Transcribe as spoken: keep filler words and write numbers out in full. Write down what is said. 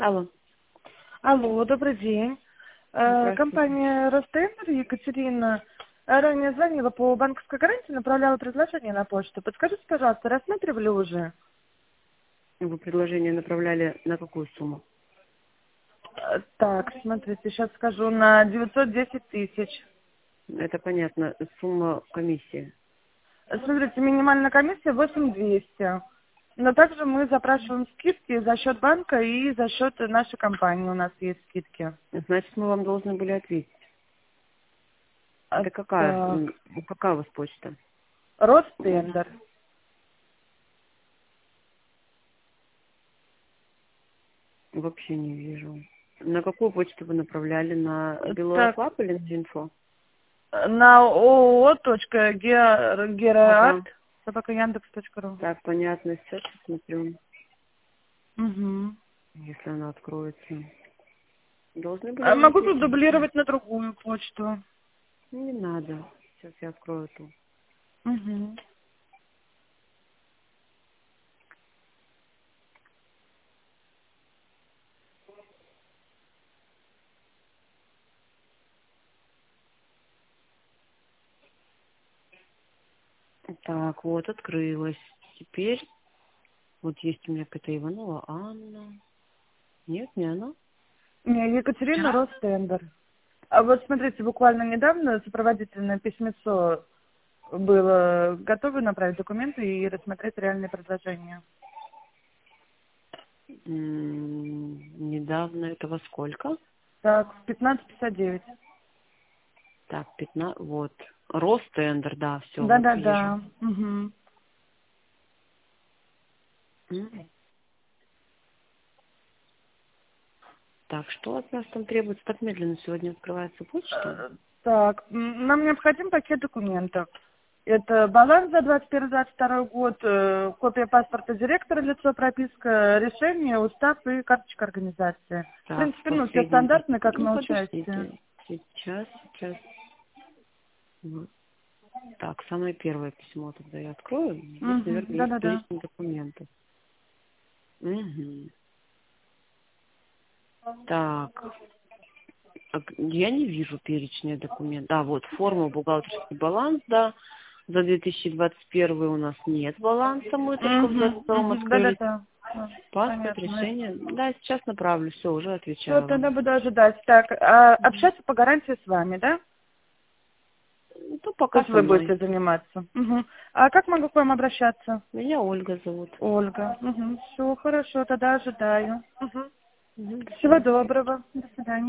Алло. Алло, добрый день. Э, Здравствуйте. Компания Ростендер, Екатерина, э, ранее звонила по банковской гарантии, направляла предложение на почту. Подскажите, пожалуйста, рассматривали уже? Вы предложение направляли на какую сумму? Э, Так, смотрите, сейчас скажу, на девятьсот десять тысяч. Это понятно. Сумма комиссии. Э, Смотрите, минимальная комиссия восемь тысяч двести. Но также мы запрашиваем скидки за счет банка и за счет нашей компании у нас есть скидки. Значит, мы вам должны были ответить. А, Это какая? Так, м, Какая у вас почта? Ростендер. Вообще не вижу. На какую почту вы направляли? На Э, Так, Белоклаб или на Инфо? на ооо Ага. героарт собака яндекс точка ру. Так, понятно. Сейчас посмотрю, Угу. если она откроется. Должны были А вам могу ответить. продублировать на другую почту. Не надо. Сейчас я открою ту. Угу. Так, вот, открылась. Теперь вот есть у меня какая-то Иванова Анна. Нет, не она. Не, Екатерина Ростендер. А вот смотрите, буквально недавно сопроводительное письмецо было. Готовы направить документы и рассмотреть реальные предложения? М, Недавно это во сколько? Так, в пятнадцать пятьдесят девять. Так, пятнадцать, вот. Ростендер, да, все, вот вижу. Да-да-да. Угу. М. Так, что от нас там требуется? Так медленно сегодня открывается почта. Э, Так, м, нам необходим пакет документов. Это баланс за двадцать первый двадцать второй год, э, копия паспорта директора, лицо, прописка, решение, устав и карточка организации. В Так, принципе, ну, все последний. стандартные, как Ну, на участие. подождите. Сейчас, сейчас. Вот. Так, самое первое письмо тогда я открою. Здесь, Угу, наверное, есть да-да-да. перечень документов. Угу. Так, а г- я не вижу перечня документов. Да, вот, форма бухгалтерский баланс, да. За две тысячи двадцать первый у нас нет баланса, мы только в Угу, двадцать втором угу, открыли. да-да-да. А, Паспорт, понятно. решение. Да, сейчас направлю, все, уже Все, отвечаю тогда вам. буду ожидать. Так, а общаться по гарантии с вами, да? Ну, то То пока есть со вы мной. будете заниматься. Угу. А как могу к вам обращаться? Меня Ольга зовут. Ольга. Угу. Все хорошо, тогда ожидаю. Угу. Мгм, до Всего свидания. доброго. До свидания.